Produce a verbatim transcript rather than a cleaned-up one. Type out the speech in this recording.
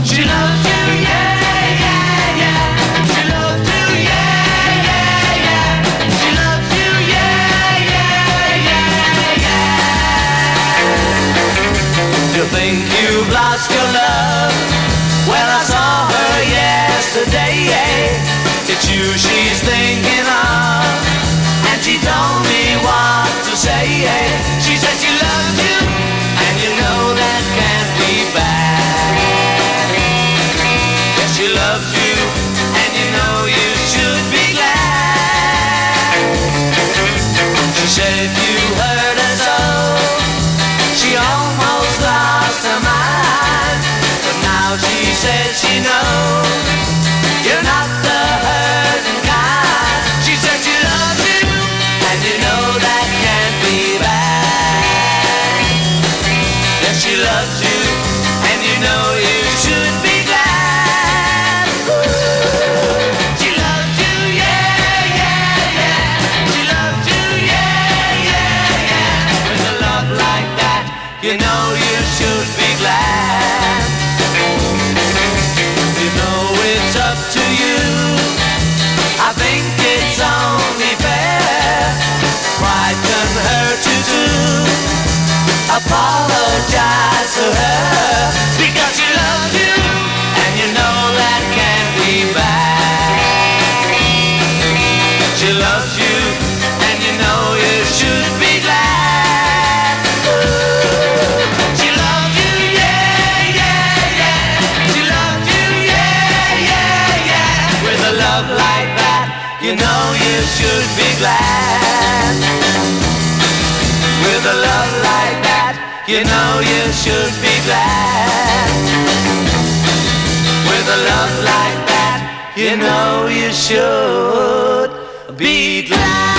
She loves you, yeah, yeah, yeah. She loves you, yeah, yeah, yeah. She loves you, yeah, yeah, yeah, yeah. You think you've lost your love? Well, I saw her yesterday, yeah. It's you she's thinking of, and she told me what to say, yeah. She said she loves you, and you know that can't be bad. Yes, she loves you, and you know you should be glad. She said if you hurt her so, she almost lost her mind. But now she says she knows you're not the hurting kind. She said she loves you, and you know that can't be bad. Yes, she loves you, and you know you should be glad. She loves you, yeah, yeah, yeah. She loves you, yeah, yeah, yeah. With a love like that, you know you should be glad. You know it's up to you. I think it's only fair. Pride can hurt you too. Apologize to her, because she loves you, and you know that can't be bad. She loves you, and you know you should be glad. She loves you, yeah, yeah, yeah. She loves you, yeah, yeah, yeah. With a love like that, you know you should be glad. With a love like that, you know you should be glad. With a love like that, you know you should be glad.